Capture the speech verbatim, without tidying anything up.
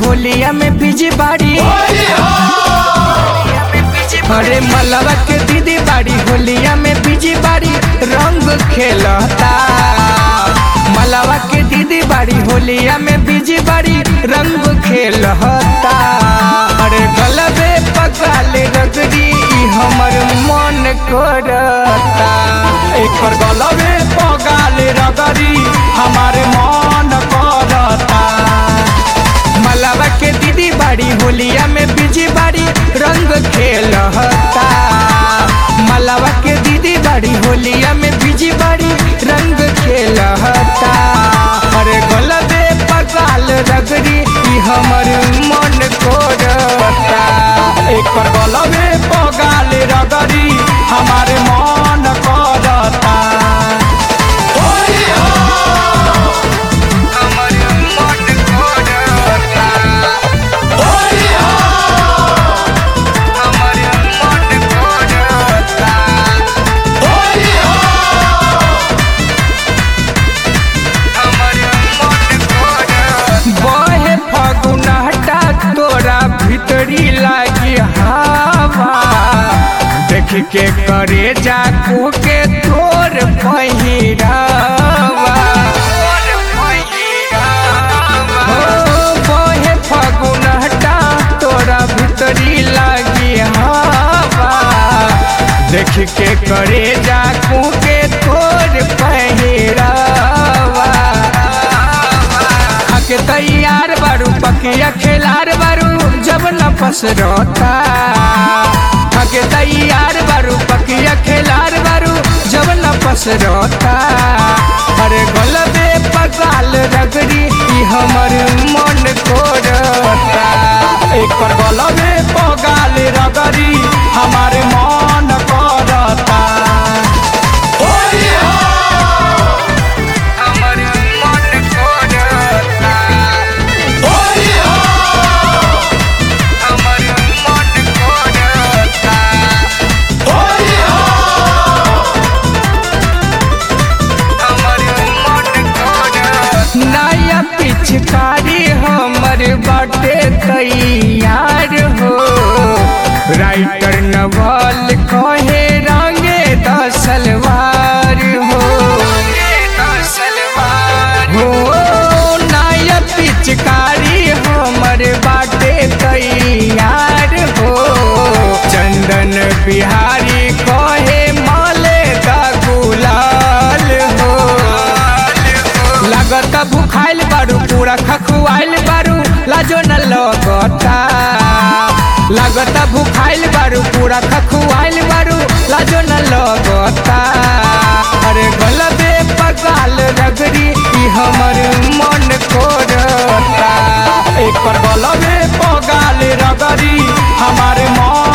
होलिया में बीजी बाड़ी। अरे मलवा के दीदी बाड़ी होलिया में बीजी बाड़ी रंग खेलता। मलवा के दीदी बाड़ी होलिया में बीजी बाड़ी रंग खेलता। अरे गलबे पकाले रगड़ी हमर मन करता। एक गलबे पकाले रगड़ी हमारे मन करता। मलवा के दीदी बाड़ी होलिया में बीजी बाड़ी रंग खेलता। मलवा के दीदी बाड़ी होलिया में बीजी बाड़ी रंग खेलता। अरे गलबे पकाल रगड़ी हमर मन करता। एक गलबे पकाल रगड़ी हमारे मन करता। भीतरी लागी हवा देख के करे जाको के तोर पहिरावा। बहे फगुनहटा तोरा भीतरी लागी हवा देख के करे जाको के तोर पहिरावा। के तैयार बारू पकिया खेलार बारू जब न पसरता। के तैयार बारू पकिया खेलार बारू जब न पसरता। अरे गलबे पकाल रगड़ी हमर मन करता। एक गलबे पकाल रगड़ी हमारे मन करता। नया पिचकारी हमर बाटे तैयार हो। राइटर नवल कहे रंगे दसलवार हो। हो नया पिचकारी हमर बाटे तैयार हो। चंदन बिहारी कहे माले का गुलाल हो। लगता भूखाइल बारू पूरा खखुआइल बारू लाजो न लगता। लगता भूखाइल बारू पूरा खखुआइल बारू लाजो न लगता। अरे गलबे पकाल रगड़ी हमर मन करता। एक गलबे पकाल रगड़ी हमारे मन